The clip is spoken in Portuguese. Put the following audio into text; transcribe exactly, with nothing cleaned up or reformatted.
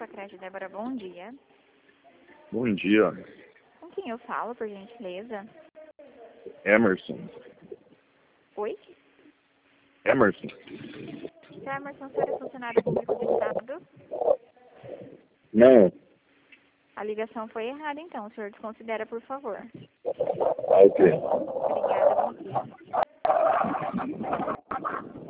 Creche Débora, bom dia. Bom dia, Com quem eu falo, por gentileza? Emerson. Oi? Emerson. Seu Emerson, o senhor é funcionário público do Estado? Não. A ligação foi errada, então. O senhor desconsidera, por favor. Ah, ok. Obrigada, bom dia.